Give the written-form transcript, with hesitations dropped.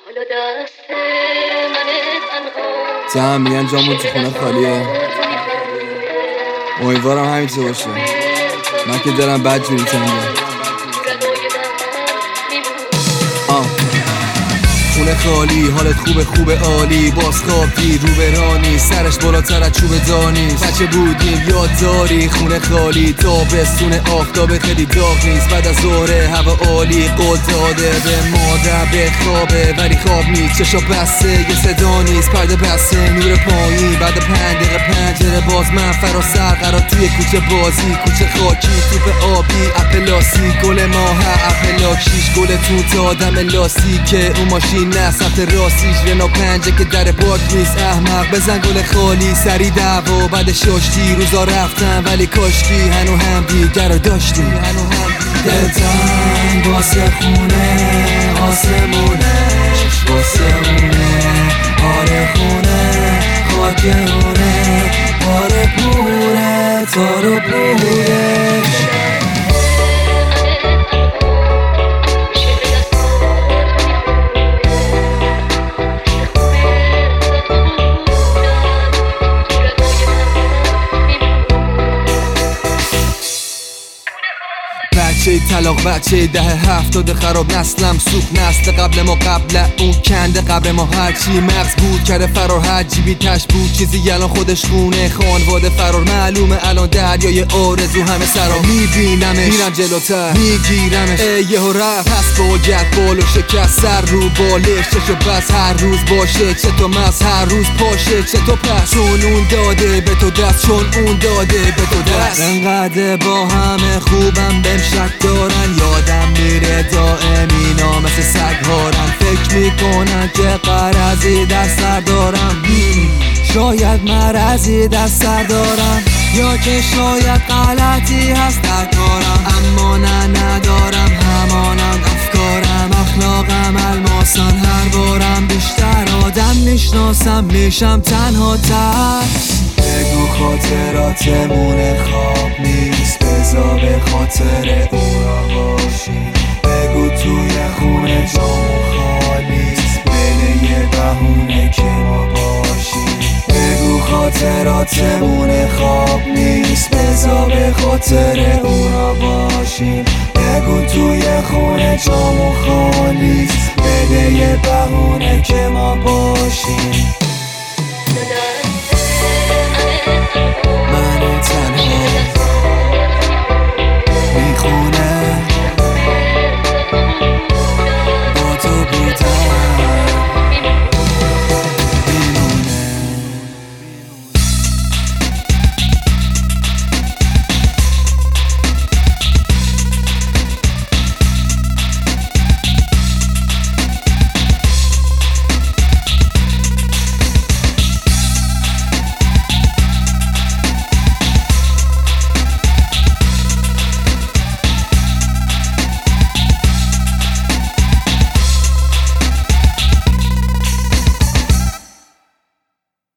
هم میگن جامون تو خونه خالیه، امیدوارم همینطور باشه. من که دارم بد جوری تنگم. خونه خالی، حالت خوبه عالی، باز خوابی رو برانی، سرش بالاتر از چوب دانی. بچه بودیم یاد داری، خونه خالی تابستون، آفتاب خیلی داغ نیست، بعد از ظهر هوا عالی، قول داده به مادر به خوابه ولی خواب نیست، چشا بسته یه صدا نیست، پرده بسته نور پایین، بعد 5 دقیقه پنجره باز، من فراسر قرار توی کوچه بازی، کوچه خاکی توپ آبی اپلاسی، گل ماه اپلاک 6 گل توت آدم لاستیکه، اون ماشین نه سمت راستیش، رنا 5 که در باک نیست، احمق بزن گل خالی، سری دعوا بعد شاشتی، روزا رفتن ولی کاشکی هنو هم دیگر رو داشتی، دلتنگ واسه خونه آسمونش واسه مونه، آره خونه خاکونه، باره پوره تارو پورش. بچه طلاق بچه 10-70 خراب، نسلم سوخت نسل قبل ما، قبل اون کنده قبل ما، هرچی مغز بود کرده فرار، هر جیبی تش بود چیزی الان خودش خونه، خانواده فرار معلومه الان دریای آرزو همه سرا، میبینمش میرم جلوتر میگیرمش، یهو رفت پس باید بالو شکست، سر رو بالش چشو بس هر روز باشه، چه تو مز هر روز پاشه، چه تو پس چون اون داده به تو دست، چون اون داده به تو دست، انقدر با همه خوبم بهم شک دارن، یادم میره دائم اینا مثل سگ هارن، فکر میکنن که قرضی در سر دارم، شاید مرضی در سر دارم، یا که شاید غلطی هست در کارم، اما نه ندارم همانند افکارم، اخلاقم الماسان، هر بارم بیشتر آدم میشناسم میشم تنها تر، بگو خاطراتمون خواب نیست، بذار به خاطر اونا باشیم، بگو توی خونه جامون خالیست، بده یه بهونه که ما باشیم، بگو خاطراتمون خواب نیست، بذار به خاطر اونا باشیم، بگو توی خونه جامون خالیست.